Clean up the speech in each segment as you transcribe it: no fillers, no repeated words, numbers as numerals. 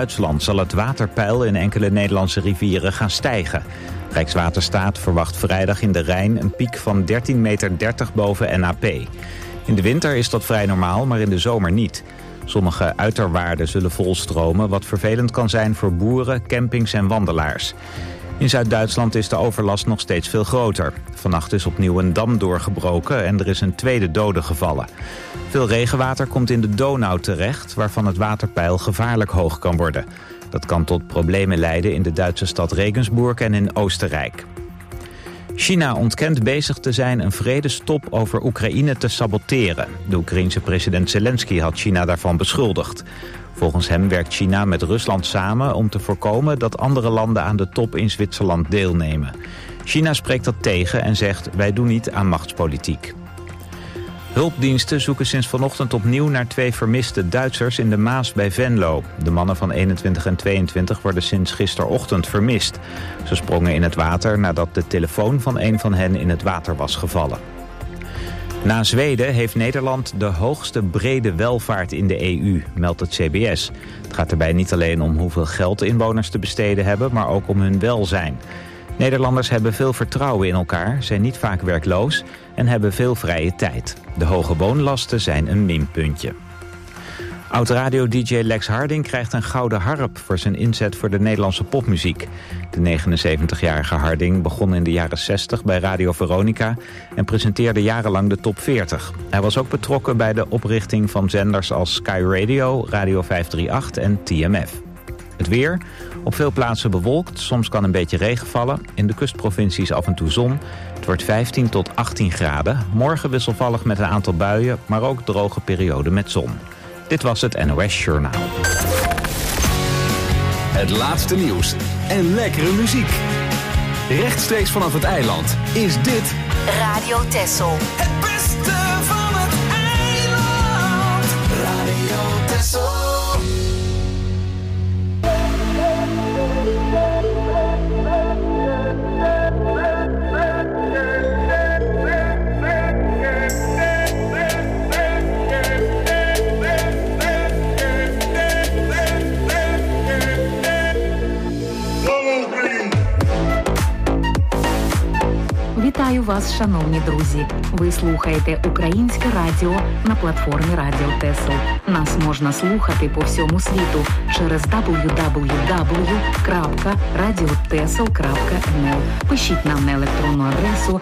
Zuid-Duitsland zal het waterpeil in enkele Nederlandse rivieren gaan stijgen. Rijkswaterstaat verwacht vrijdag in de Rijn een piek van 13,30 meter boven NAP. In de winter is dat vrij normaal, maar in de zomer niet. Sommige uiterwaarden zullen volstromen, wat vervelend kan zijn voor boeren, campings en wandelaars. In Zuid-Duitsland is de overlast nog steeds veel groter. Vannacht is opnieuw een dam doorgebroken en er is een tweede dode gevallen. Veel regenwater komt in de Donau terecht, waarvan het waterpeil gevaarlijk hoog kan worden. Dat kan tot problemen leiden in de Duitse stad Regensburg en in Oostenrijk. China ontkent bezig te zijn een vredestop over Oekraïne te saboteren. De Oekraïense president Zelensky had China daarvan beschuldigd. Volgens hem werkt China met Rusland samen om te voorkomen dat andere landen aan de top in Zwitserland deelnemen. China spreekt dat tegen en zegt: wij doen niet aan machtspolitiek. Hulpdiensten zoeken sinds vanochtend opnieuw naar 2 vermiste Duitsers in de Maas bij Venlo. De mannen van 21 en 22 worden sinds gisterochtend vermist. Ze sprongen in het water nadat de telefoon van een van hen in het water was gevallen. Na Zweden heeft Nederland de hoogste brede welvaart in de EU, meldt het CBS. Het gaat erbij niet alleen om hoeveel geld inwoners te besteden hebben, maar ook om hun welzijn. Nederlanders hebben veel vertrouwen in elkaar, zijn niet vaak werkloos en hebben veel vrije tijd. De hoge woonlasten zijn een minpuntje. Oud-radio-dj Lex Harding krijgt een gouden harp voor zijn inzet voor de Nederlandse popmuziek. De 79-jarige Harding begon in de jaren 60 bij Radio Veronica en presenteerde jarenlang de top 40. Hij was ook betrokken bij de oprichting van zenders als Sky Radio, Radio 538 en TMF. Het weer, op veel plaatsen bewolkt, soms kan een beetje regen vallen. In de kustprovincies af en toe zon. Het wordt 15 tot 18 graden. Morgen wisselvallig met een aantal buien, maar ook droge perioden met zon. Dit was het NOS Journaal. Het laatste nieuws en lekkere muziek. Rechtstreeks vanaf het eiland is dit Radio Texel. Het beste van het eiland. Radio Texel. Вітаю вас, шановні друзі! Ви слухаєте Українське радіо на платформі Радіо Тесл. Нас можна слухати по всьому світу через www.radiotesl.nl. Пишіть нам на електронну адресу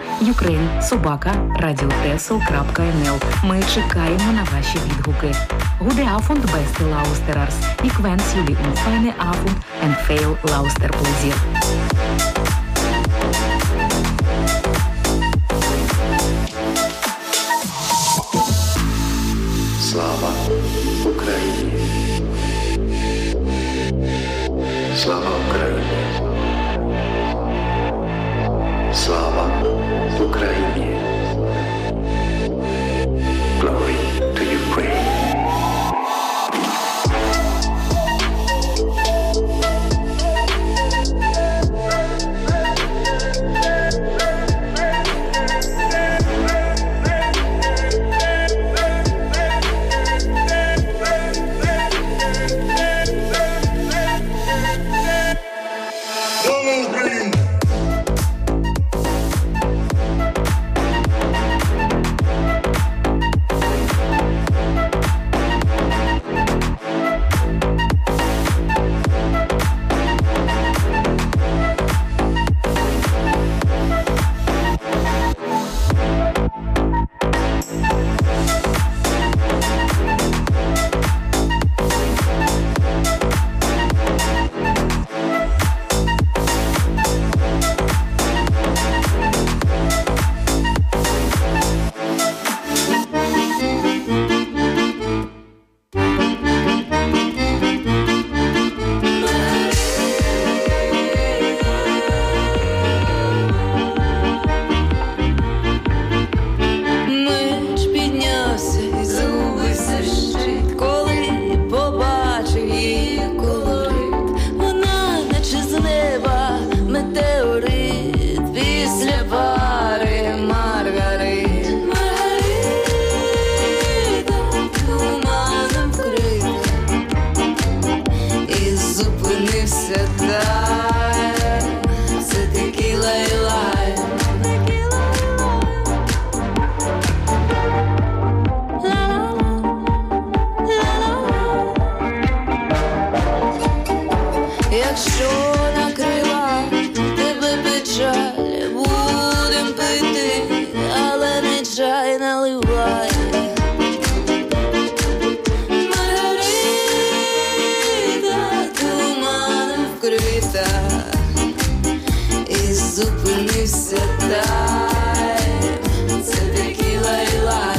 ukraine@radiotesl.nl. Ми чекаємо на ваші відгуки. Goede avond, beste luisteraars. Ik wens jullie een fijne avond en veel luisterplezier. Слава Україні! Слава Україні! Слава Україні! Glory to Ukraine! зупинився так. Це текіла і лайм. Якщо накрила тебе печаль, будем пити, але не чай наливай. Маргарита туманом вкрита, і зупинився тайм. Це текіла і лайм.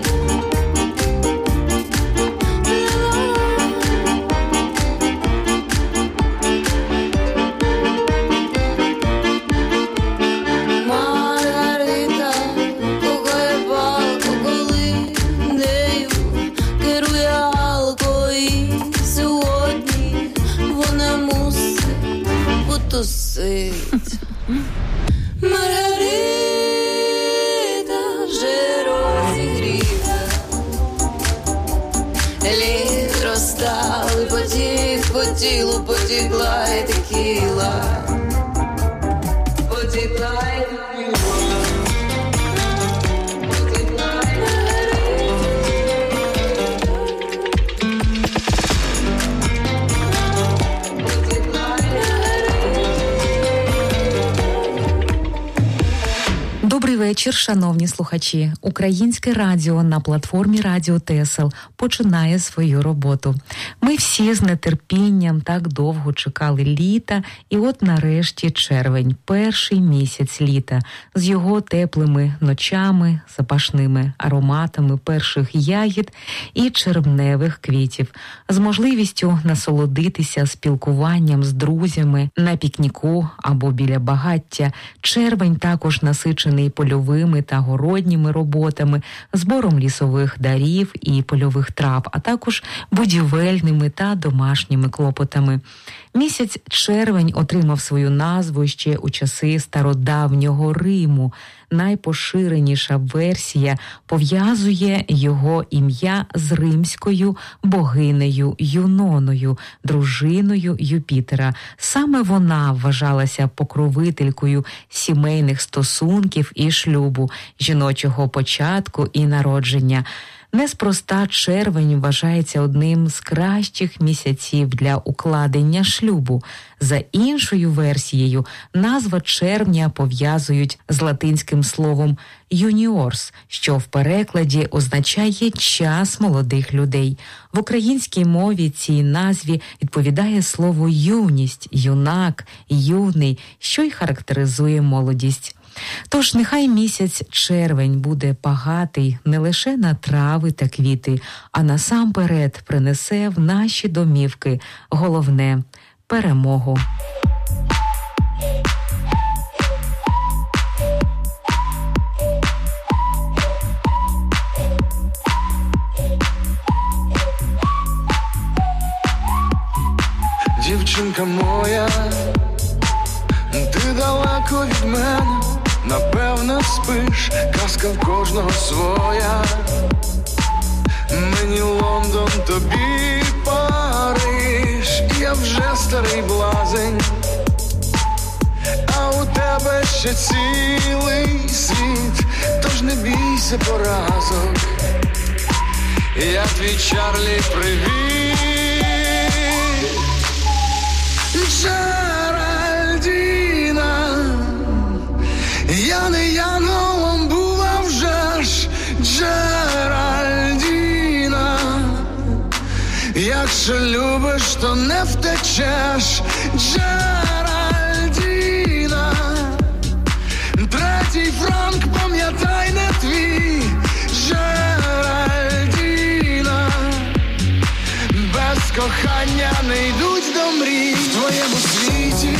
Маргарита вже розігріта, лід розстав і потік по тілу потекла і текіла, потекла і текіла. Добрий вечір, шановні слухачі. Українське радіо на платформі Радіо ТСЛ починає свою роботу. Ми всі з нетерпінням так довго чекали літа, і от нарешті червень, перший місяць літа, з його теплими ночами, запашними ароматами перших ягід і червневих квітів, з можливістю насолодитися спілкуванням з друзями на пікніку або біля багаття. Червень також насичений польовими та городніми роботами, збором лісових дарів і польових трав, а також будівельними та домашніми клопотами. Місяць червень отримав свою назву ще у часи стародавнього Риму. Найпоширеніша версія пов'язує його ім'я з римською богинею Юноною, дружиною Юпітера. Саме вона вважалася покровителькою сімейних стосунків і шлюбу, жіночого початку і народження. Неспроста червень вважається одним з кращих місяців для укладення шлюбу. За іншою версією, назва червня пов'язують з латинським словом «юніорс», що в перекладі означає «час молодих людей». В українській мові цій назві відповідає слово «юність», «юнак», «юний», що й характеризує молодість. Тож нехай місяць червень буде багатий не лише на трави та квіти, а насамперед принесе в наші домівки головне – перемогу. Дівчинка моя, ти далеко від мене, напевно спиш, казка в кожного своя. Мені Лондон, тобі Париж, я вже старий блазень, а у тебе ще цілий світ, тож не бійся поразок. Я твій Чарлі, привіт. Джеральдіна, я не янголом була вже ж, Джеральдіна. Якщо любиш, то не втечеш, Джеральдіна. Третій франк, пам'ятай, не твій, Джеральдіна. Без кохання не йдуть до мрій в твоєму світі.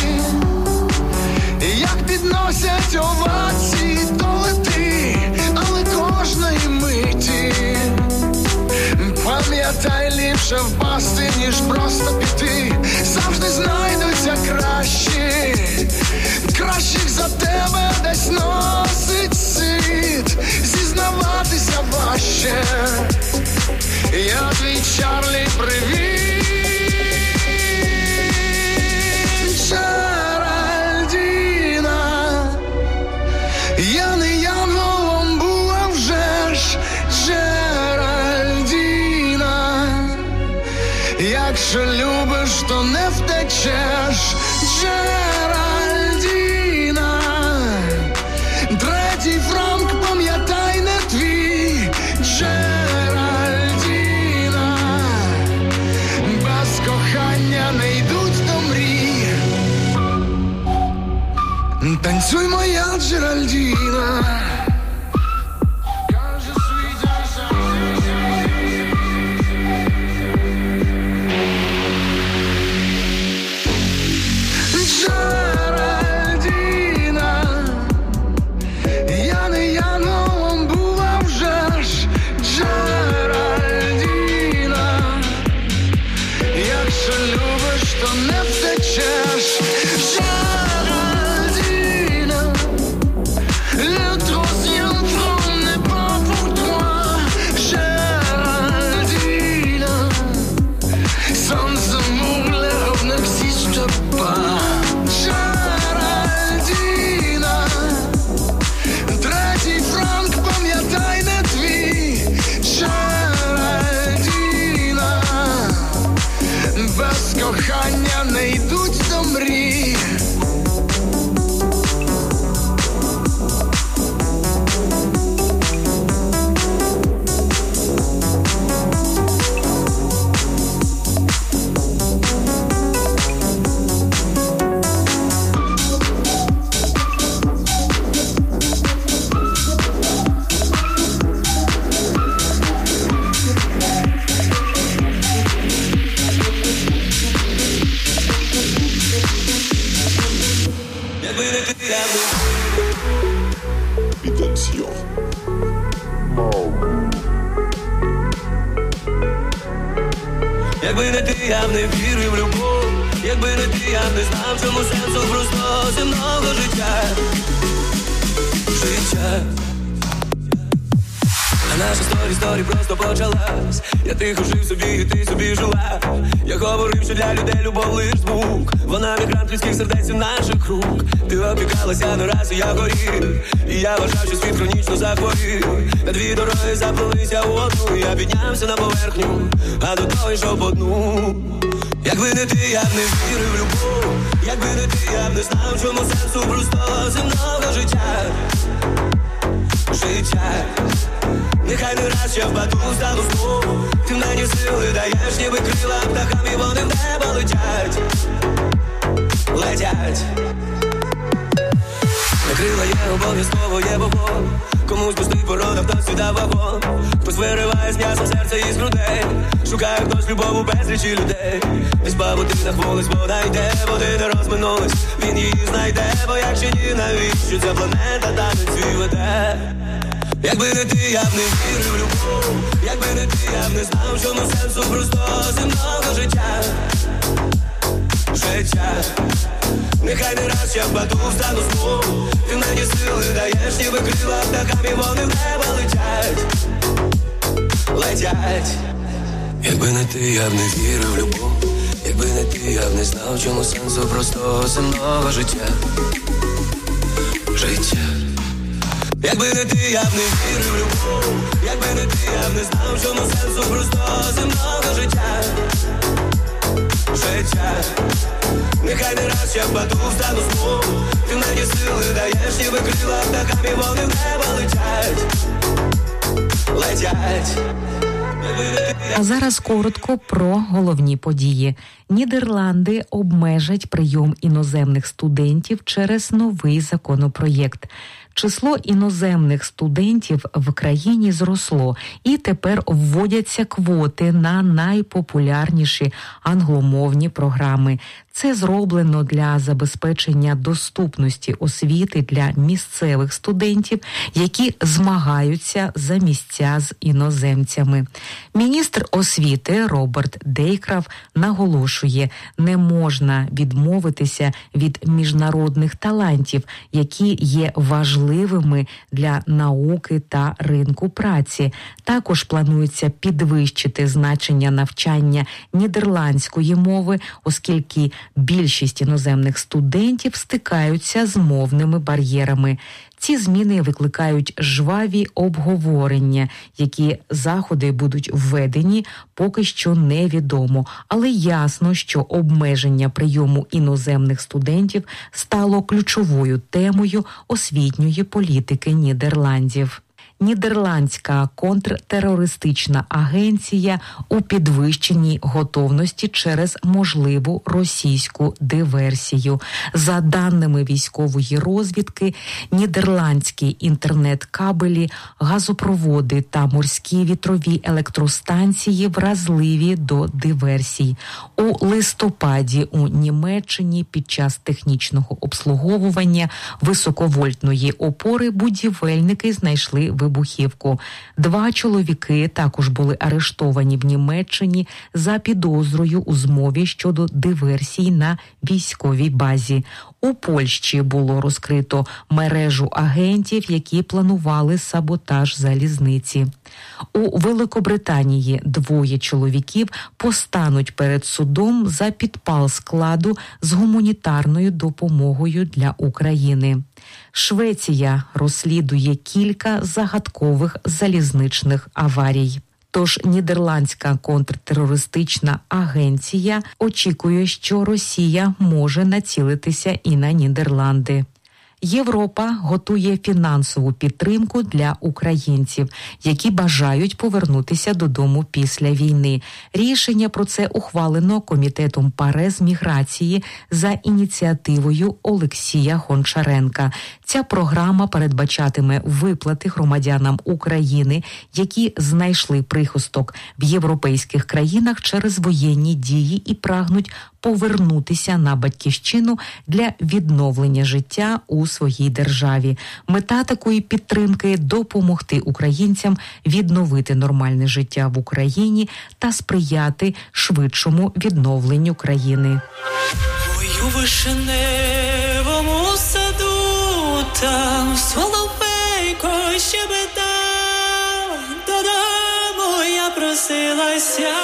Як підносять овації, то лети, але кожної миті. Пам'ятай, ліпше впасти, ніж просто піти. Завжди знайдуться кращі, кращих за тебе десь носить світ. Зізнаватися важче. Я твій Чарлі, привіт. Якщо любиш, то не втечеш, Джеральдіна. Третій франк, пам'ятай, не твій, Джеральдіна. Без кохання не йдуть до мрій. Танцюй, моя Джеральдіна. Кохання не йдуть до мрій. Якби не ти, я б не вірив в любов. Якби не ти, я б не знав, чому сенсу просто земного життя. А наша сторі просто почалась. Я тихо жив собі, і ти собі жила. Я говорив, що для людей любов лиш звук. Вона мігрант людських сердець і наших рук. Ти опікалася не раз, і я горів. І я вважав, що світ хронічно захворів. На дві дороги заплилися в одну. Я піднявся на поверхню, а до того йшов по дну. Якби не ти, я б не вірив в любов. Якби не ти, я б не знав, чому сенсу просто земного життя. Нехай не раз я впаду, стану знову. Ти мені сили даєш, ніби крила птахам, і вони в небо летять. На крила є обов'язково, є вогонь. Комусь пустий порода, хтось віддав вагон. Хтось вириває з м'ясом серце із грудей. Шукає хтось любов у безлічі людей. Десь по будинах вулиць вода йде, води не розминулись, він її знайде. Бо якщо ні, навіщо ця планета танець свій веде? Якби не ти, я б не вірив в любов. Якби не ти, я б не знав, чому сенсу просто земного життя. Нехай не раз я впаду, встану знову. Ти мені сили даєш, ніби крила птахам, і вони в небо летять. Якби не ти, я б не вірив в любов. Якби не ти, я б не знав, чому сенсу просто земного життя. Якби не ти, я б не вірив в любов. Якби не ти, я б не знав, чому сенсу просто земного життя. Нехай не раз я впаду, встану знову. Ти мені сили даєш, ніби крила птахам, і вони в небо летять. А зараз коротко про головні події. Нідерланди обмежать прийом іноземних студентів через новий законопроєкт. Число іноземних студентів в країні зросло, і тепер вводяться квоти на найпопулярніші англомовні програми. Це зроблено для забезпечення доступності освіти для місцевих студентів, які змагаються за місця з іноземцями. Міністр освіти Роберт Дейкраф наголошує, не можна відмовитися від міжнародних талантів, які є важливими для науки та ринку праці. Також планується підвищити значення навчання нідерландської мови, оскільки більшість іноземних студентів стикаються з мовними бар'єрами. Ці зміни викликають жваві обговорення. Які заходи будуть введені, поки що невідомо. Але ясно, що обмеження прийому іноземних студентів стало ключовою темою освітньої політики Нідерландів. Нідерландська контртерористична агенція у підвищеній готовності через можливу російську диверсію. За даними військової розвідки, нідерландські інтернет-кабелі, газопроводи та морські вітрові електростанції вразливі до диверсій. У листопаді у Німеччині під час технічного обслуговування високовольтної опори будівельники знайшли вибухівку. 2 чоловіки також були арештовані в Німеччині за підозрою у змові щодо диверсій на військовій базі. У Польщі було розкрито мережу агентів, які планували саботаж залізниці. У Великобританії 2 чоловіків постануть перед судом за підпал складу з гуманітарною допомогою для України. Швеція розслідує кілька загадкових залізничних аварій. Тож Нідерландська контртерористична агенція очікує, що Росія може націлитися і на Нідерланди. Європа готує фінансову підтримку для українців, які бажають повернутися додому після війни. Рішення про це ухвалено Комітетом ПАРЕ з міграції за ініціативою Олексія Гончаренка. Ця програма передбачатиме виплати громадянам України, які знайшли прихисток в європейських країнах через воєнні дії і прагнуть повернутися на батьківщину для відновлення життя у своїй державі. Мета такої підтримки – допомогти українцям відновити нормальне життя в Україні та сприяти швидшому відновленню країни. Ой, у вишневому саду там соловейко щебетав, додому я просилася.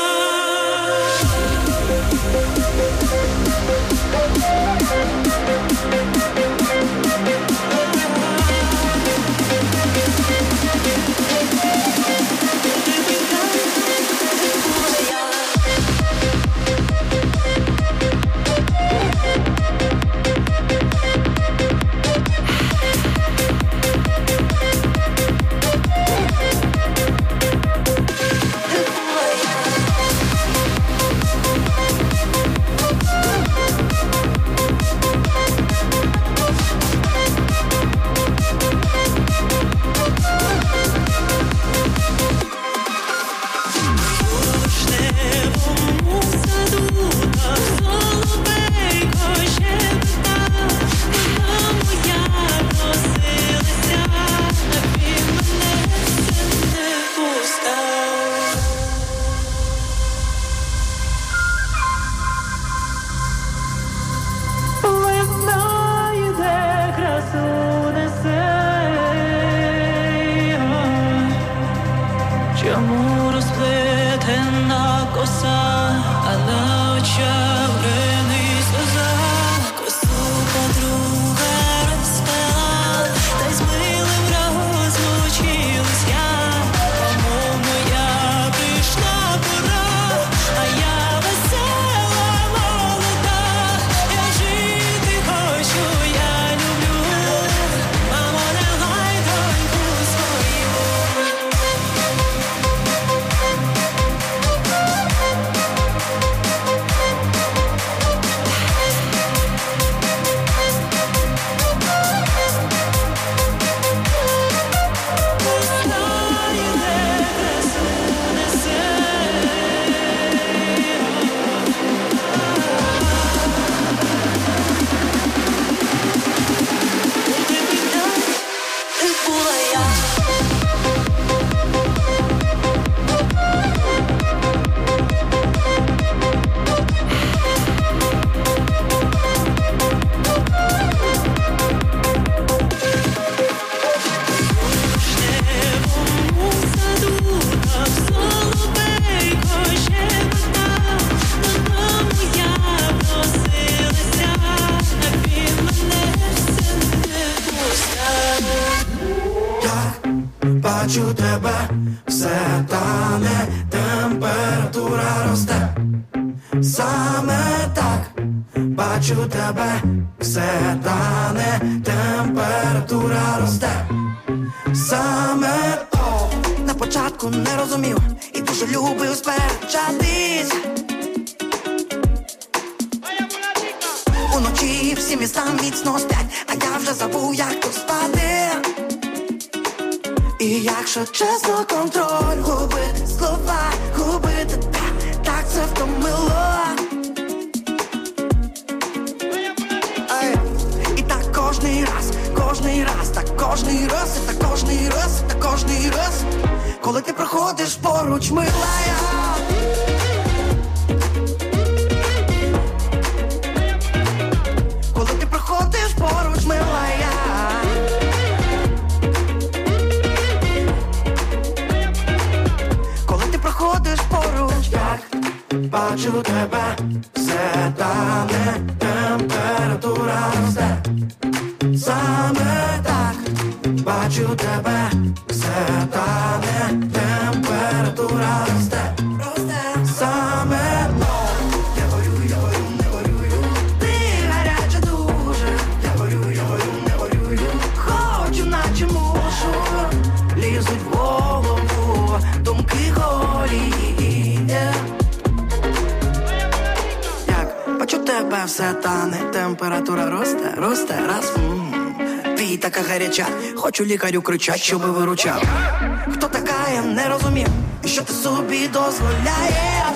бачу тебе, все тане, температура росте. Саме так, бачу тебе, все тане, температура росте. Саме то. На початку не розумів і дуже любив сперечатись. Уночі всі міста міцно сплять, а я вже забув, як тут спати. І якщо чесно, контроль губити, слова губити, так це втомило. І так кожний раз, так кожний раз, і так кожний раз, так кожний раз, коли ти проходиш поруч, милая. Коли ти проходиш поруч, милая. Коли ти проходиш поруч, як бачу тебе, все тане, температура росте. Саме так, бачу тебе, все тане, температура росте. Саме то. Я горю, не горюю. Ти гаряча дуже. Я горю, не горюю. Хочу, наче мушу. Лізуть в голову думки голі. Як бачу тебе, все тане, температура росте, росте, раз. Ти така гаряча, хочу лікарю кричать, щоби виручав. Хто така, я не розумів, що ти собі дозволяєш.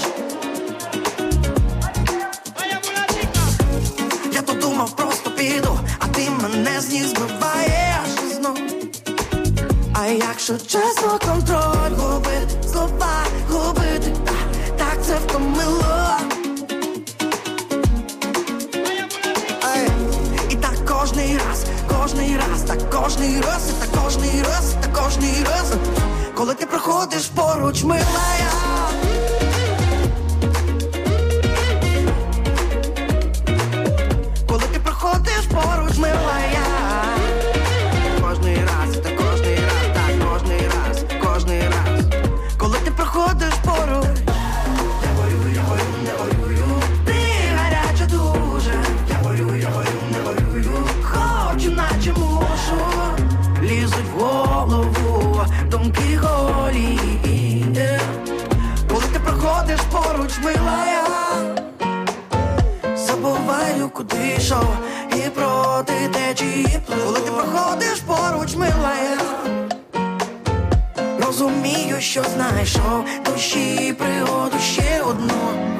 Я то думав, просто піду, а ти мене з ніг збиваєш знов. А якщо чесно, контроль губити, слова губити, так це втомило. І так кожний раз, так кожний раз, і так кожний раз, так кожний раз, коли ти проходиш поруч, милая. Коли ти проходиш поруч, милая. Кожний раз, так кожний раз, так кожний раз, кожний раз, коли ти проходиш поруч. Я горю, не горюю. Ти гаряча дуже. Я горю, не горюю. Хочу, наче мушу. Лізуть в голову думки голі. Коли ти проходиш поруч, милая. Забуваю, куди йшов, і проти течії плив. Коли ти проходиш поруч, милая. Розумію, що знайшов душі пригоду ще одну.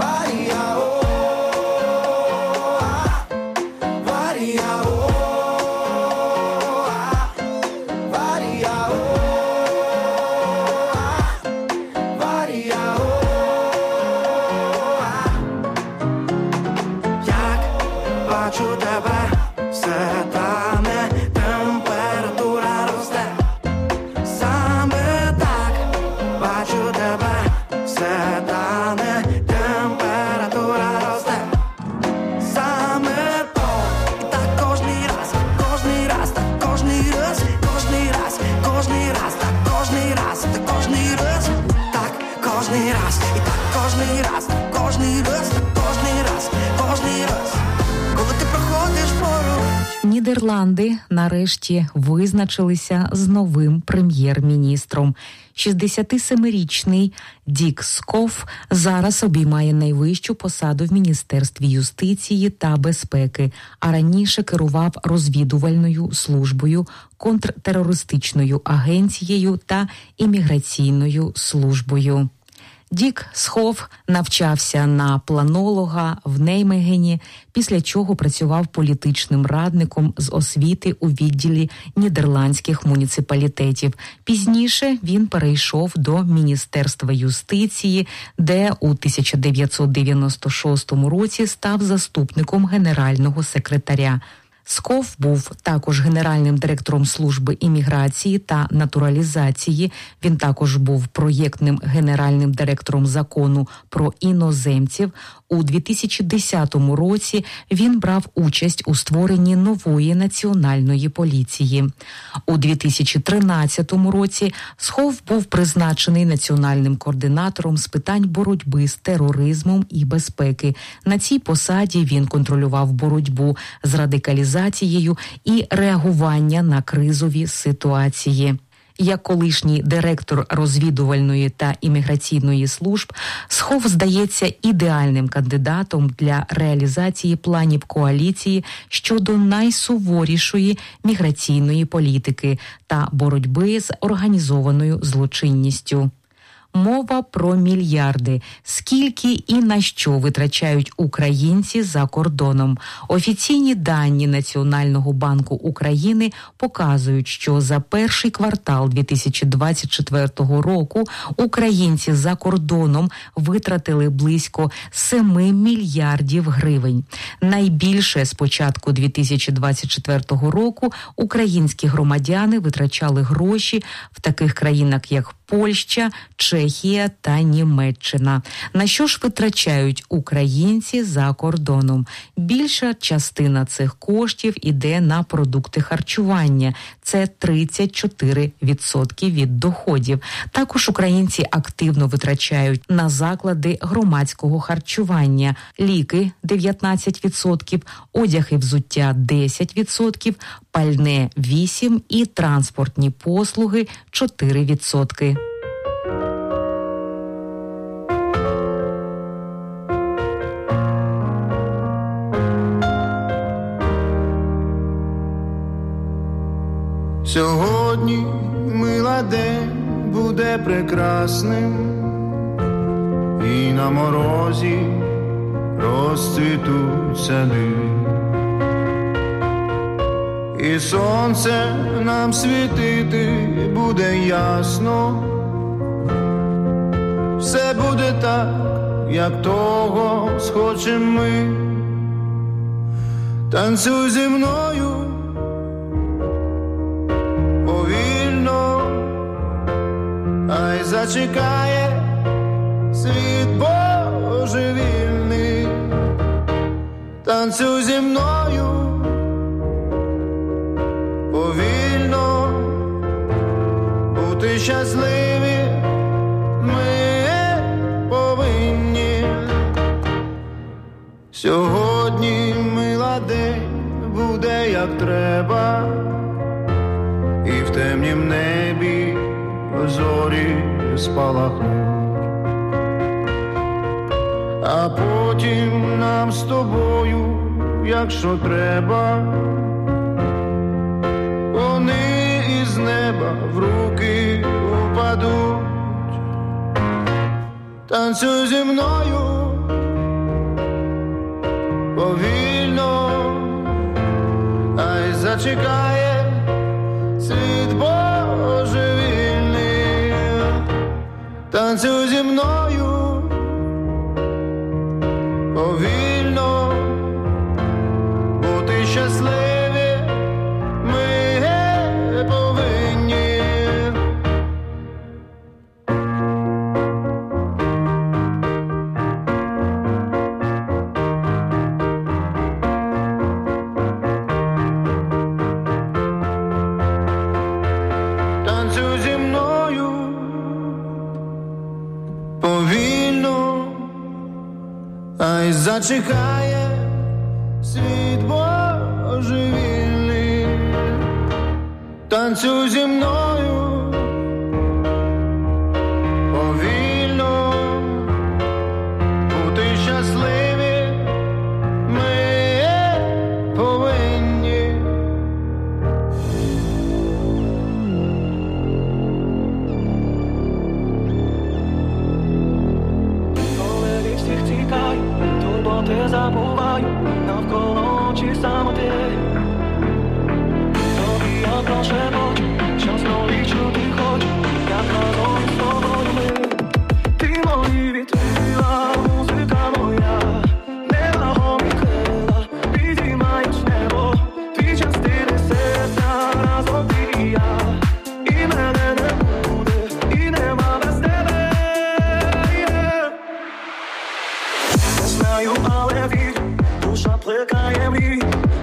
Бачу тебе, все тане, температура росте. Саме так, бачу тебе, все тане, температура росте. Саме то. І так кожний раз, так кожний раз, кожний раз, кожний раз, так кожний раз, так кожний раз, так кожний раз, і так кожний раз, кожний раз, так кожний раз, кожний раз. Нідерланди нарешті визначилися з новим прем'єр-міністром. 67-річний Дік Скоф зараз обіймає найвищу посаду в Міністерстві юстиції та безпеки, а раніше керував розвідувальною службою, контртерористичною агенцією та імміграційною службою. Дік Скоф навчався на планолога в Неймегені, після чого працював політичним радником з освіти у відділі нідерландських муніципалітетів. Пізніше він перейшов до Міністерства юстиції, де у 1996 році став заступником генерального секретаря. Сков був також генеральним директором служби імміграції та натуралізації. Він також був проєктним генеральним директором закону про іноземців. У 2010 році він брав участь у створенні нової національної поліції. У 2013 році Сков був призначений національним координатором з питань боротьби з тероризмом і безпеки. На цій посаді він контролював боротьбу з радикалізацією і реагування на кризові ситуації. Як колишній директор розвідувальної та імміграційної служб, Сков здається ідеальним кандидатом для реалізації планів коаліції щодо найсуворішої міграційної політики та боротьби з організованою злочинністю. Мова про мільярди. Скільки і на що витрачають українці за кордоном? Офіційні дані Національного банку України показують, що за перший квартал 2024 року українці за кордоном витратили близько 7 мільярдів гривень. Найбільше з початку 2024 року українські громадяни витрачали гроші в таких країнах, як Польща, Чехія та Німеччина. На що ж витрачають українці за кордоном? Більша частина цих коштів іде на продукти харчування. Це 34% від доходів. Також українці активно витрачають на заклади громадського харчування. Ліки – 19%, одяг і взуття – 10%, пальне – 8% і транспортні послуги – 4%. Сьогодні, мила, день буде прекрасним, і на морозі розцвітуть сади, і сонце нам світити буде ясно. Все буде так, як того схочем ми. Танцюй зі мною повільно, ай зачекає світ божевільний. Танцюй зі мною повільно, бути щасливі ми повинні. Сьогодні, мила, день буде як треба, і в темнім небі зорі спалахнуть, а потім нам з тобою, якщо треба, вони із неба в руки упадуть. Танцюй зі мною повільно, ай зачекає світ божевільний. Танцюй зі мною повільно, бути щасливі ми повинні. Танцюй зі мною повільно, ай зачекає світ божевільний. Танцюй зі мною повільно, бути щасливі ми повинні. Коли від всіх тікаю, турботи забуваю, навколо очі самоти. Тобі я прошепочу, чесно і чути хочу, як разом з тобою ми. Ти мої вітрила, музика моя, небо мій крила, підіймаєш небо. Ти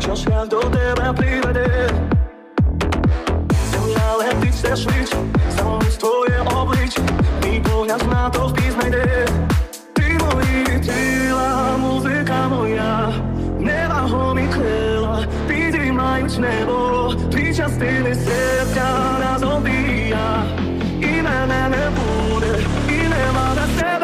що шлях до тебе приведе. Земля летить все швидше, замовись твоє обличчя, мій погляд в натовпі знайде. Ти мої тіла, музика моя, невагомі крила підіймають небо, дві частини серця разом ти і я, і мене не буде, і нема без тебе.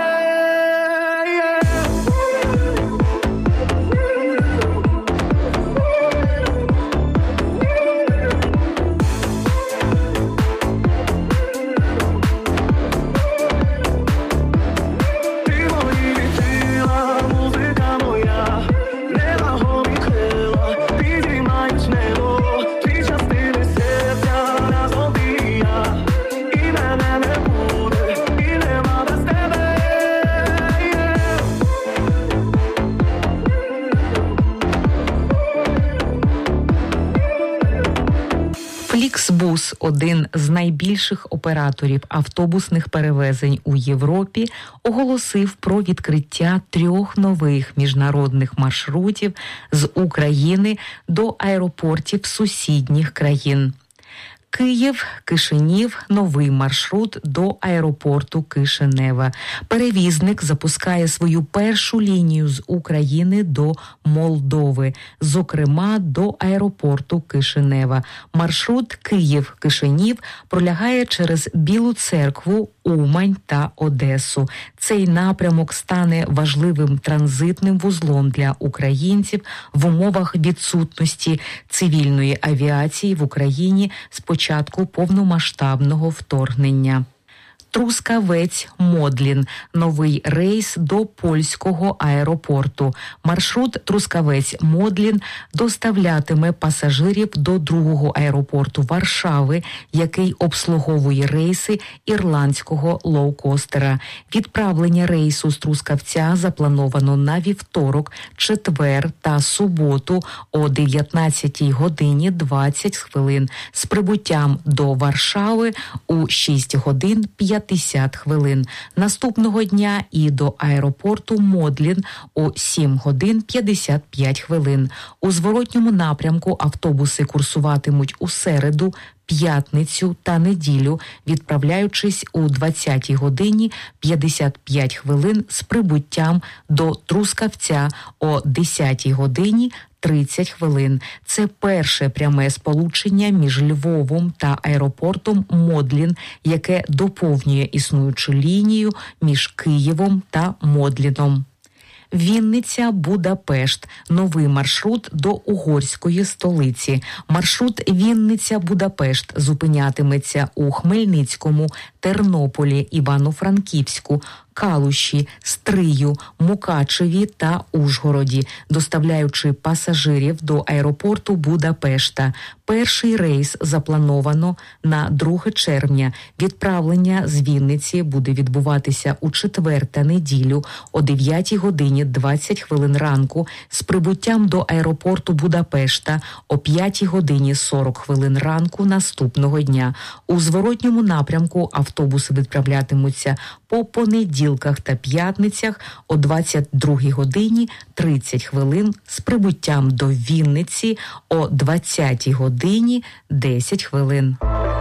Фліксбус – один з найбільших операторів автобусних перевезень у Європі, оголосив про відкриття 3 нових міжнародних маршрутів з України до аеропортів сусідніх країн. Київ, Кишинів – новий маршрут до аеропорту Кишинева. Перевізник запускає свою першу лінію з України до Молдови, зокрема до аеропорту Кишинева. Маршрут Київ-Кишинів пролягає через Білу Церкву, Умань та Одесу. Цей напрямок стане важливим транзитним вузлом для українців в умовах відсутності цивільної авіації в Україні з початку повномасштабного вторгнення. Трускавець-Модлін – новий рейс до польського аеропорту. Маршрут Трускавець-Модлін доставлятиме пасажирів до другого аеропорту Варшави, який обслуговує рейси ірландського лоукостера. Відправлення рейсу з Трускавця заплановано на вівторок, четвер та суботу о 19 годині 20 хвилин з прибуттям до Варшави у 6 годин 50 хвилин. Наступного дня і до аеропорту Модлін о 7 годин 55 хвилин. У зворотньому напрямку автобуси курсуватимуть у середу, п'ятницю та неділю, відправляючись у 20 годині 55 хвилин з прибуттям до Трускавця о 10 годині 30 хвилин. Це перше пряме сполучення між Львовом та аеропортом Модлін, яке доповнює існуючу лінію між Києвом та Модліном. Вінниця-Будапешт – новий маршрут до угорської столиці. Маршрут Вінниця-Будапешт зупинятиметься у Хмельницькому, Тернополі, Івано-Франківську, Калуші, Стрию, Мукачеві та Ужгороді, доставляючи пасажирів до аеропорту Будапешта. Перший рейс заплановано на 2 червня. Відправлення з Вінниці буде відбуватися у четвер та неділю о 9 годині 20 хвилин ранку з прибуттям до аеропорту Будапешта о 5 годині 40 хвилин ранку наступного дня. У зворотньому напрямку автобуси відправлятимуться по понеділках та п'ятницях о 22 годині 30 хвилин з прибуттям до Вінниці о 20 годині 10 хвилин.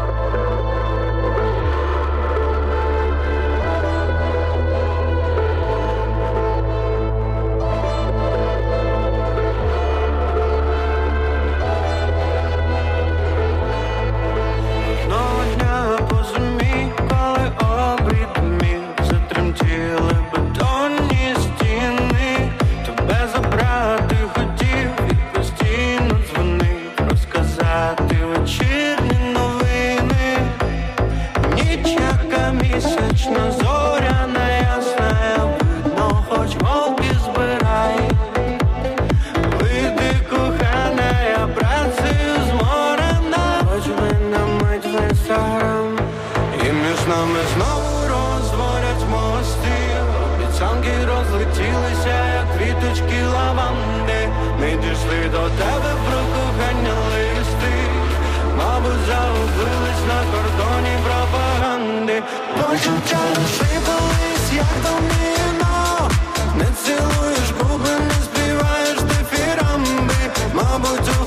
До тебе про кохання листи, мабуть, загубились на кордоні пропаганди. Почуття розсипались, як доміно. Не цілуєш губи, не співаєш дифірамби. Мабуть,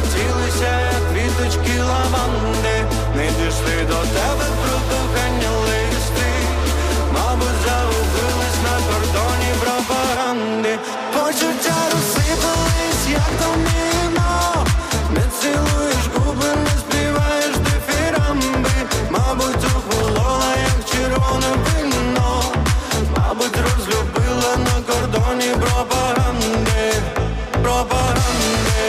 розлетілися, як квіточки лаванди. Не дійшли до тебе прокохання листи. Мабуть, загубились на кордоні пропаганди. Почуття розсипались, як доміно. Не цілуєш губи, не співаєш дифірамби. Мабуть, охолола, як червоне вино. Мабуть, розлюбила на кордоні пропаганди. Пропаганди.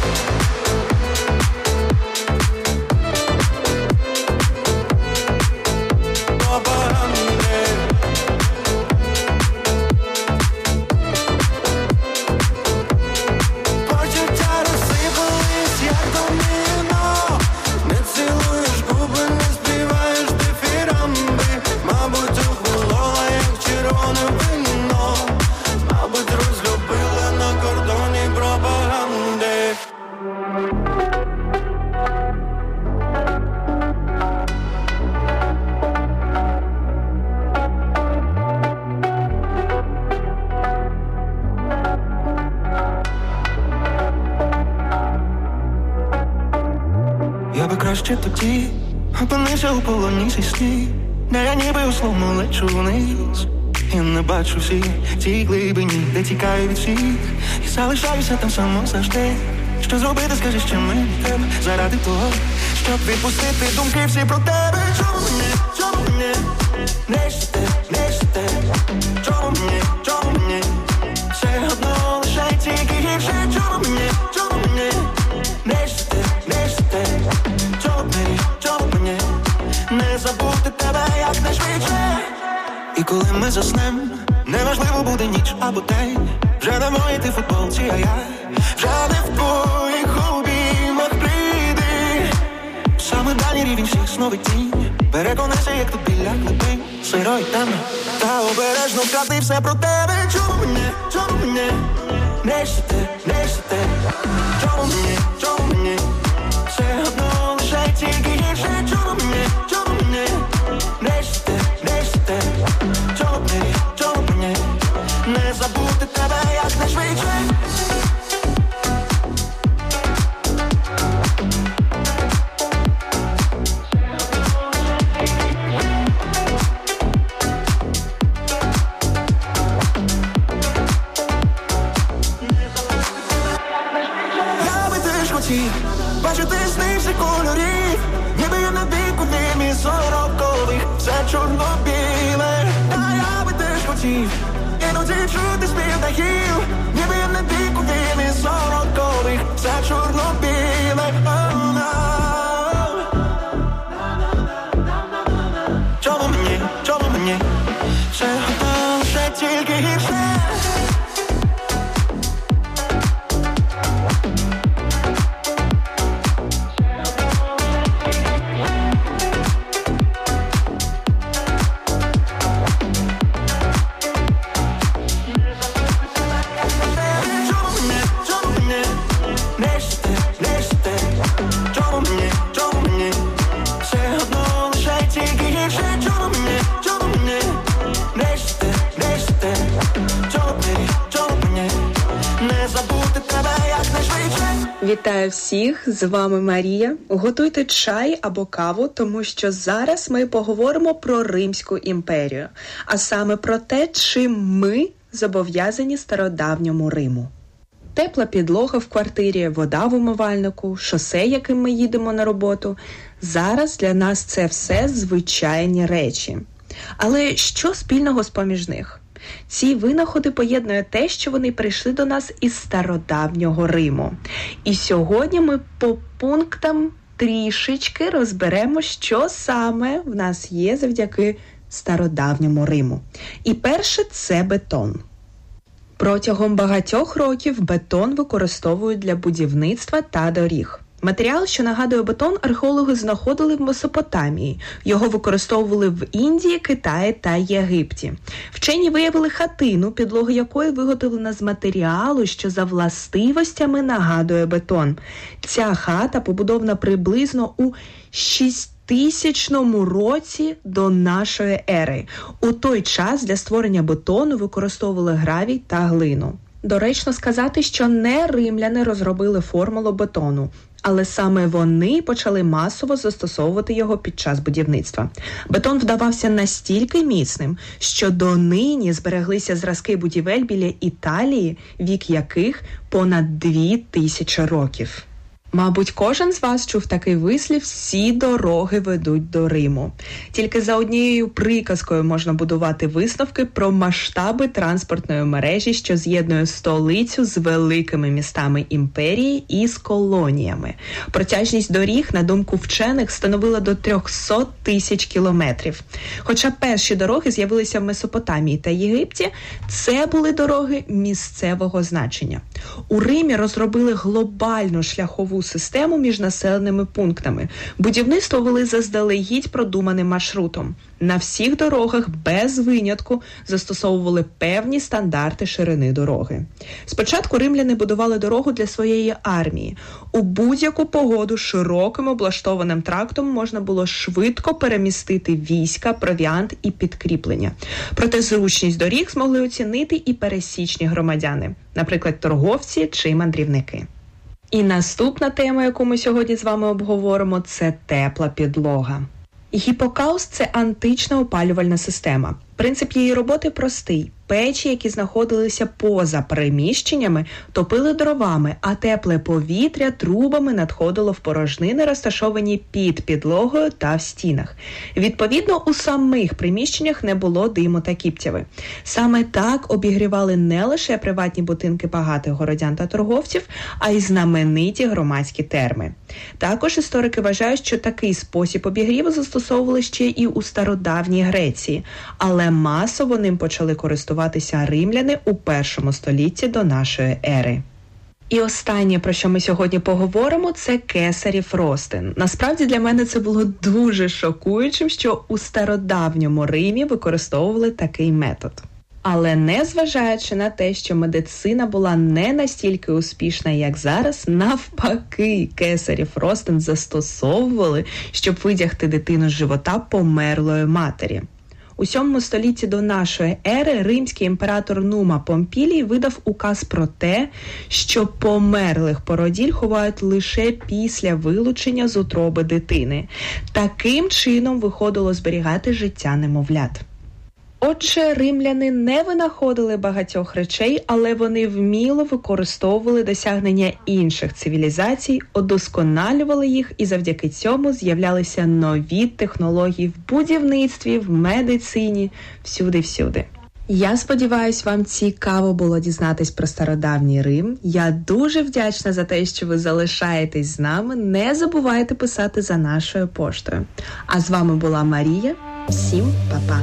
Пропаганди. Почуття розсипались, як доміно. Не цілуєш губи, не співаєш дифірамби. Мабуть, охолола, як червоне вино. Мабуть, розлюбила на кордоні пропаганди. Я би краще тоді опинився у полоні зі слів, де я ніби условно лечу вниз. І не бачу всі ті глибині, де тікаю від всіх. І залишаюся там само завжди. Що зробити, скажи, що мені треба заради того, щоб відпустити думки всі про тебе. Чому мені не щите, не щите? Чому мені все одно лише тільки гірше? Чому мені не щите, не щите? Чому мені не забути тебе якнайшвидше? І коли ми заснем, неважливо буде ніч або день. Вже не в моїй ти футболці, а я вже не в твоїх обіймах. Прийди саме дальній рівень всіх снових тінь. Переконайся, як тут біля глибин сиро й темно, та обережно вкати все про тебе. Чому мені не щите, не щите? Чому мені все одно лише тільки гірше? Чому мені не щите, не щите? Чому мені не забути тебе якнайшвидше? Я би теж хотів бачити сни всіх кольорів, ніби я на дику димі сорокових, все чорно-біле. Та я би теж хотів іноді чути спів птахів, ніби я на дику димі сорокових, все чорно-біле. Чому мені все одно лише тільки гірше? Вітаю всіх, з вами Марія. Готуйте чай або каву, тому що зараз ми поговоримо про Римську імперію, а саме про те, чим ми зобов'язані стародавньому Риму. Тепла підлога в квартирі, вода в умивальнику, шосе, яким ми їдемо на роботу. Зараз для нас це все звичайні речі. Але що спільного з-поміж них? Ці винаходи поєднує те, що вони прийшли до нас із стародавнього Риму. І сьогодні ми по пунктам трішечки розберемо, що саме в нас є завдяки стародавньому Риму. І перше – це бетон. Протягом багатьох років бетон використовують для будівництва та доріг. Матеріал, що нагадує бетон, археологи знаходили в Месопотамії. Його використовували в Індії, Китаї та Єгипті. Вчені виявили хатину, підлога якої виготовлена з матеріалу, що за властивостями нагадує бетон. Ця хата побудована приблизно у 6000 році до нашої ери. У той час для створення бетону використовували гравій та глину. Доречно сказати, що не римляни розробили формулу бетону, але саме вони почали масово застосовувати його під час будівництва. Бетон вдавався настільки міцним, що донині збереглися зразки будівель біля Італії, вік яких понад 2000 років. Мабуть, кожен з вас чув такий вислів «всі дороги ведуть до Риму». Тільки за однією приказкою можна будувати висновки про масштаби транспортної мережі, що з'єднує столицю з великими містами імперії і з колоніями. Протяжність доріг, на думку вчених, становила до 300 тисяч кілометрів. Хоча перші дороги з'явилися в Месопотамії та Єгипті, це були дороги місцевого значення. У Римі розробили глобальну шляхову систему між населеними пунктами. Будівництво вели заздалегідь продуманим маршрутом. На всіх дорогах без винятку застосовували певні стандарти ширини дороги. Спочатку римляни будували дорогу для своєї армії. У будь-яку погоду широким облаштованим трактом можна було швидко перемістити війська, провіант і підкріплення. Проте зручність доріг змогли оцінити і пересічні громадяни, наприклад, торговці чи мандрівники. І наступна тема, яку ми сьогодні з вами обговоримо, це тепла підлога. Гіпокаust – це антична опалювальна система. Принцип її роботи простий. Печі, які знаходилися поза приміщеннями, топили дровами, а тепле повітря трубами надходило в порожнини, розташовані під підлогою та в стінах. Відповідно, у самих приміщеннях не було диму та кіптяви. Саме так обігрівали не лише приватні будинки багатих городян та торговців, а й знамениті громадські терми. Також історики вважають, що такий спосіб обігріву застосовували ще і у стародавній Греції, але масово ним почали користуватися римляни у 1 столітті до нашої ери. І останнє, про що ми сьогодні поговоримо, це кесарів ростин. Насправді для мене це було дуже шокуючим, що у стародавньому Римі використовували такий метод. Але незважаючи на те, що медицина була не настільки успішна, як зараз, навпаки, кесарів ростин застосовували, щоб витягти дитину з живота померлої матері. У 7 столітті до нашої ери римський імператор Нума Помпілій видав указ про те, що померлих породіль ховають лише після вилучення з утроби дитини. Таким чином виходило зберігати життя немовлят. Отже, римляни не винаходили багатьох речей, але вони вміло використовували досягнення інших цивілізацій, удосконалювали їх і завдяки цьому з'являлися нові технології в будівництві, в медицині, всюди-всюди. Я сподіваюся, вам цікаво було дізнатись про стародавній Рим. Я дуже вдячна за те, що ви залишаєтесь з нами. Не забувайте писати за нашою поштою. А з вами була Марія. Всім па-па!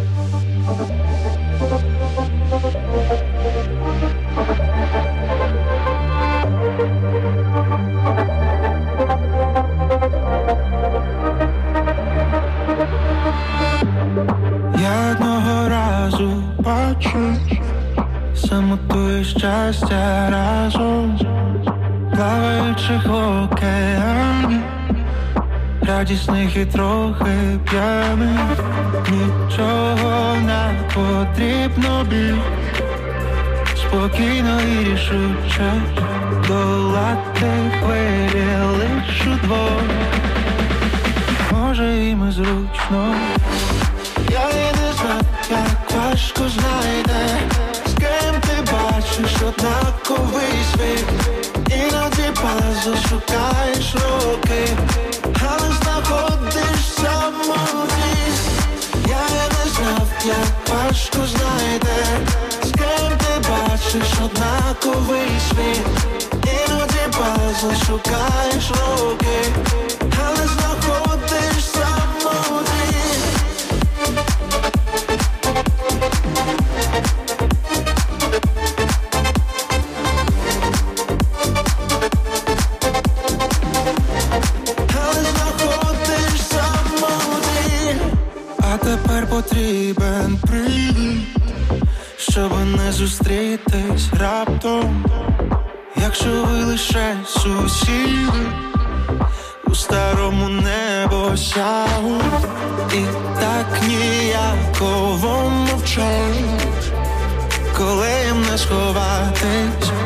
Я одного разу бачу самоту щастя разом, плаваючих в океані, радісних і трохи п'яних. Нічого не потрібно більш, спокійно і рішуче долати хвилі лиш удвох. Може і ми зручно, я і не знаю, як важко знайде, з ким ти бачиш однаковий світ. Іноді пазл шукаєш руки, але знаходиш самотність. Я не знав, як важко знайде, з ким ти бачиш однаковий світ. Іноді пазл шукаєш руки, але знаходиш самотність. Потрібен привід, щоб не зустрітись раптом. Якщо ви лише сусіди у старому небосягу, і так ніяково мовчать, коли їм не сховатись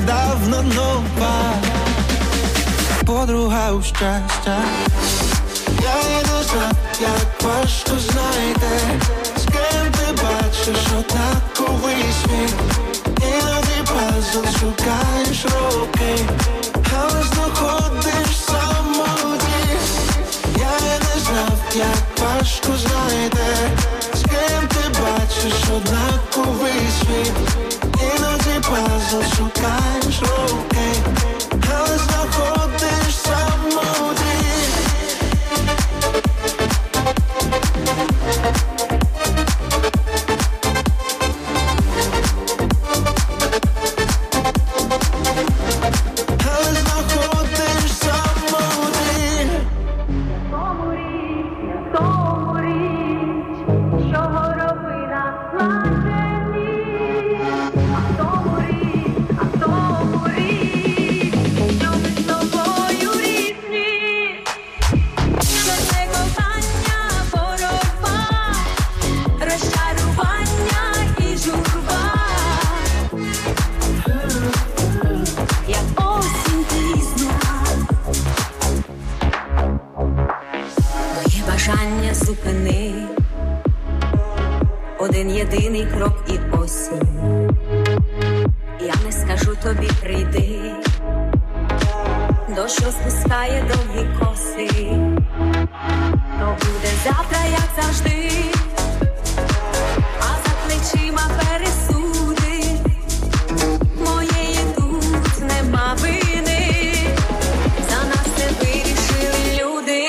недавно нова подруга у щастя. Я не знав, як важко знайти, з ким ти бачиш однаковий світ. Іноді пазл шукаєш роки, але знаходиш самоті. Я не знав, як важко знайти, з ким ти бачиш однаковий світ. Іноді пазл шукаєш роки, але знаходиш самоті. Зупини один єдиний крок і осінь. Я не скажу тобі прийди, дощ розпускає довгі коси. То буде завтра, як завжди, а за плечима пересуди. Моєї тут нема вини, за нас не вирішили люди.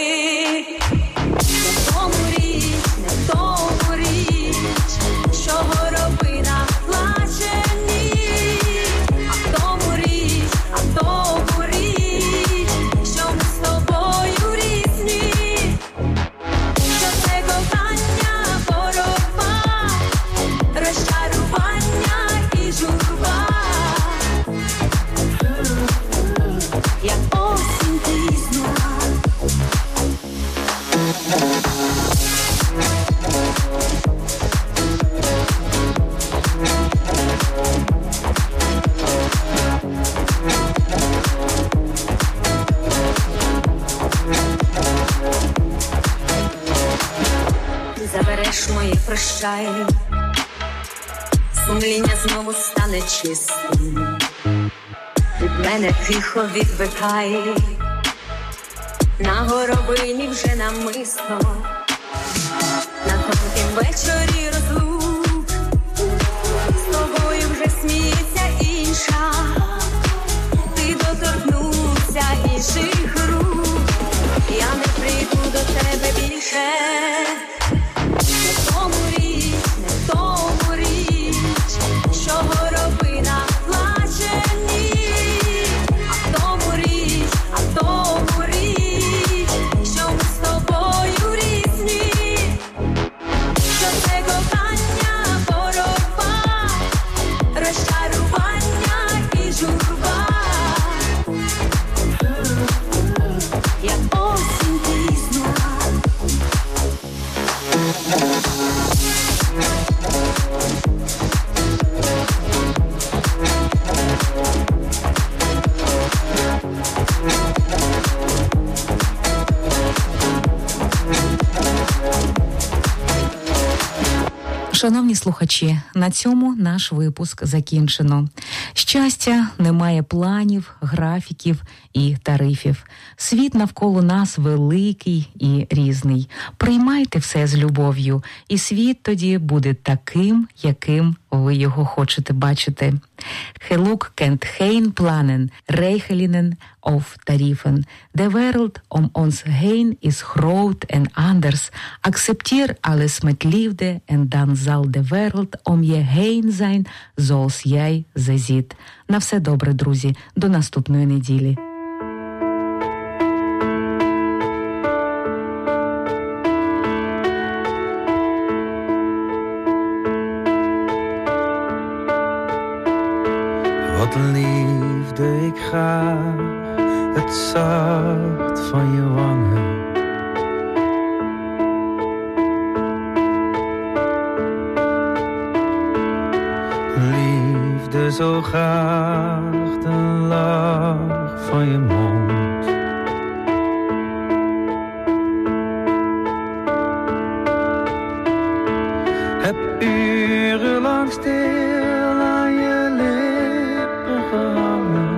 Прощай, сумління знову стане чистим, від мене тихо відвикай, на горобині вже намисто, на тонкім вечорі розлук, з тобою вже сміється інша, ти доторкнувся інших рук, я не прийду до тебе більше. Що горобина плаче, ні, а в тому річ, що ми з тобою різні, що це кохання, боротьба, розчарування і журба, як осінь пізна. Шановні слухачі, на цьому наш випуск закінчено. Щастя, немає планів, графіків і тарифів. Світ навколо нас великий і різний. Приймайте все з любов'ю, і світ тоді буде таким, яким ви його хочете бачити. Geluk kent geen plannen, regelingen of tarieven. De wereld om ons heen is groot en anders. Accepteer alles met liefde en dan zal de wereld om je heen zijn zoals jij ze ziet. На все добре, друзі. До наступної неділі. Wat liefde ik graag het zacht van je wangen. Liefde hoorde zo graag de lach van je mond. Heb urenlang stil aan je lippen gehangen.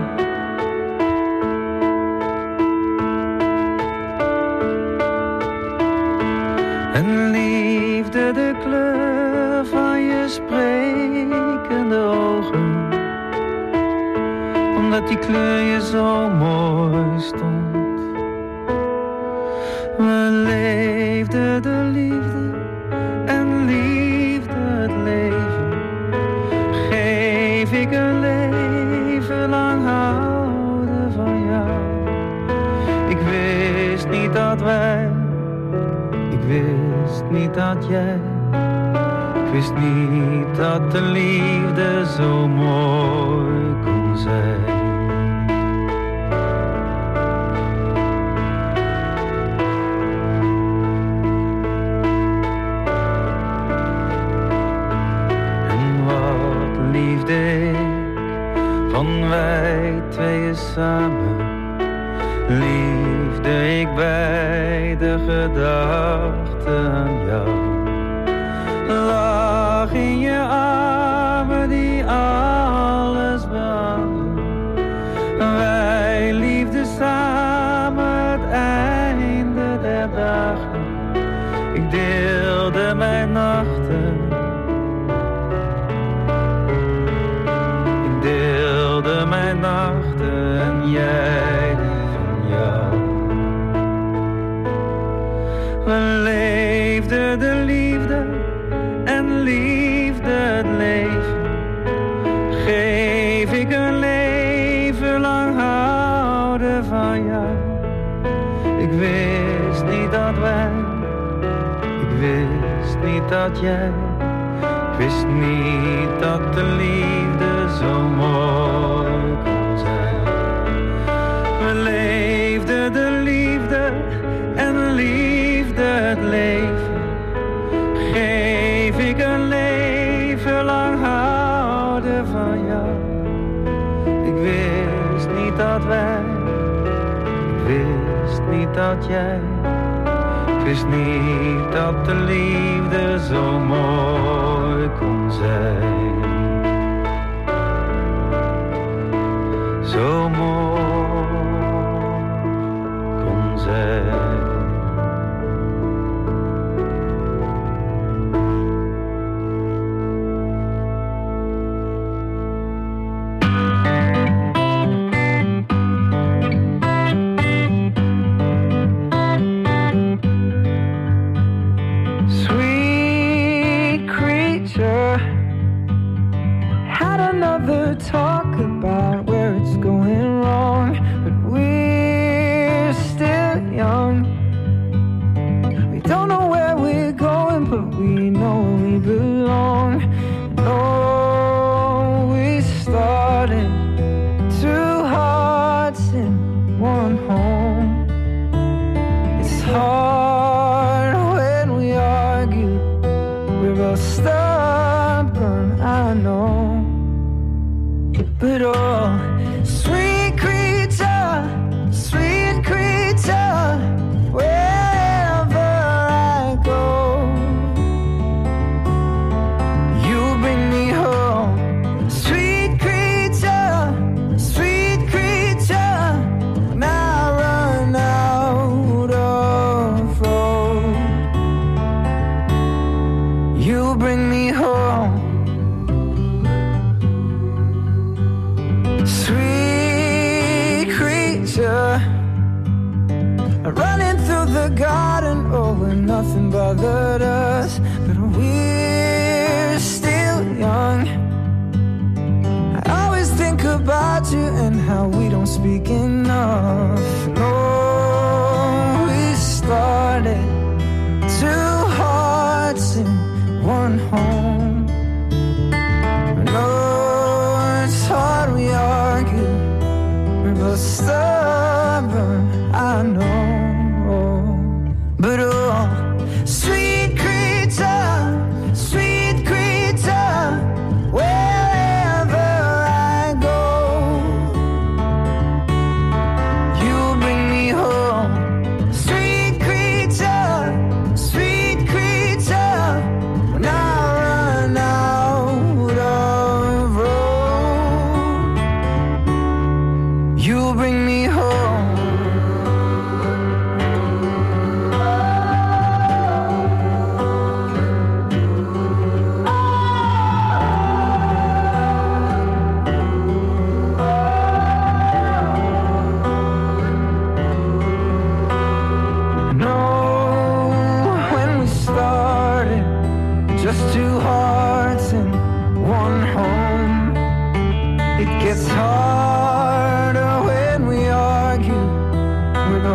En liefde de kleur van je sprekende ogen, omdat die kleur je zo mooi stond. We leefden de liefde en liefde het leven. Geef ik een leven lang houden van jou. Ik wist niet dat wij, ik wist niet dat jij, ik wist niet dat de liefde zo mooi kon zijn. En wat liefde ik van wij tweeën samen, liefde ik bij de gedachte aan jou. Lag in je armen die alles behandelen. Wij liefden samen het einde der dagen. Ik deelde mijn nachten, ik deelde mijn nachten en jij van jou. We leefden de liefde en liefde het leven. Geef ik een leven lang houden van jou. Ik wist niet dat wij, ik wist niet dat jij, ik wist niet dat de liefde zo mooi kon zijn. We leefden de liefde en liefde het leven. Geef ik een leven lang houden van jou. Ik wist niet dat wij, ik wist niet dat jij, ik wist niet dat de liefde zo mooi kon zijn. Zo mooi kon zijn. Talk about where it's going wrong, but we're still young. We don't know where we're going, but we know we belong. No, we started two hearts in one home. It's hard when we argue, we're both stubborn, I know. But oh, sweet creature, wherever I go, you bring me home. Sweet creature, when I run out of road, you bring me home. Sweet creature, running through the garden, oh, where nothing bothered us, but we're still young. I always think about you and how we don't speak enough. No, we started two hearts in one home. No, it's hard, we argue, we're both stubborn, I know. But oh, sweet creature, wherever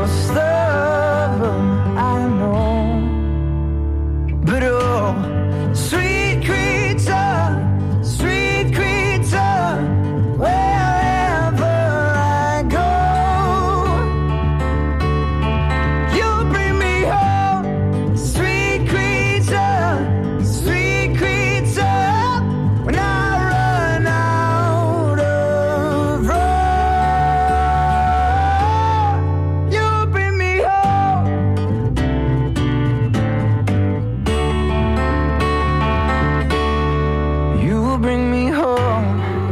most of them I know. But oh, sweet creature, wherever I go, you'll bring me home. Sweet creature, when I run out of road, you'll bring me home. You'll bring me home.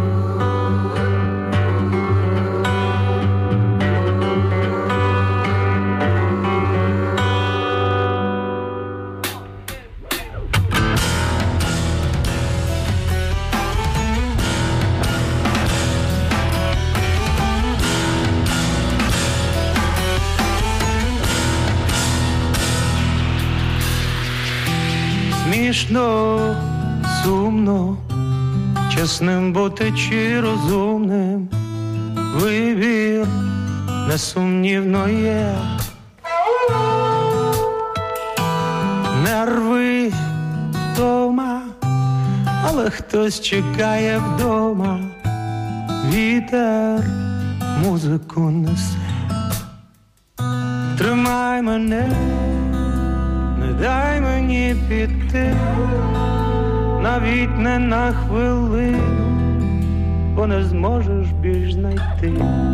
Смішно, сумно, чесним бути чи розумним, вибір несумнівно є. Нерви вдома, але хтось чекає вдома, вітер музику несе. Тримай мене, не дай мені піти, навіть не на хвилину, бо не зможеш більш знайти.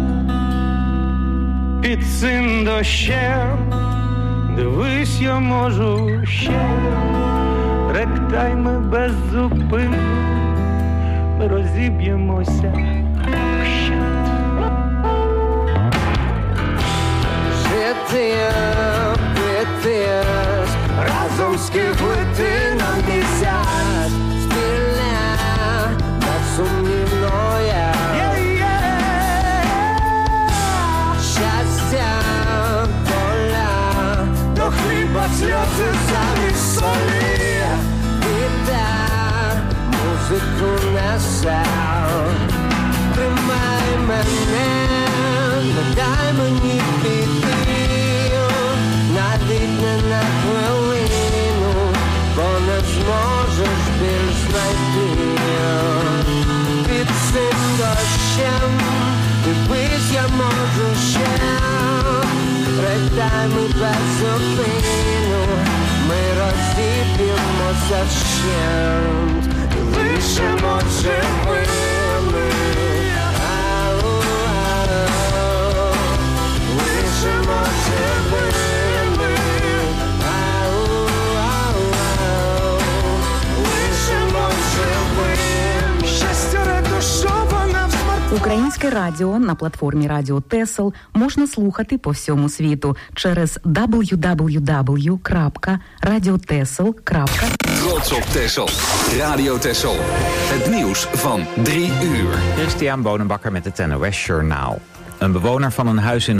Під цим дощем, дивись, я можу ще, ректай ми без зупину, ми розіб'ємося вщент. Жити, пити, разом скиглити на місяць, спільне, безсумнівно є. Щастя, поля, до хліба сльози замість солі, вітер музику несе. Тримай мене, не дай мені піти, навіть не на хвилину, бо не зможеш більш знайти. Під цим дощем, дивись, я можу ще, ректай ми без зупину, ми розіб'ємося вщент, лишимо живими. Лишимо живими. Лишимо живими. Щастя ретушована в смерть. Українське радіо на платформі Радіо Тесел можна слухати по всьому світу через www.radiotessel.com. Trots op Texel. Radio Texel. Het nieuws van 3 uur. Christian Bonenbakker met het NOS Journaal. Een bewoner van een huis in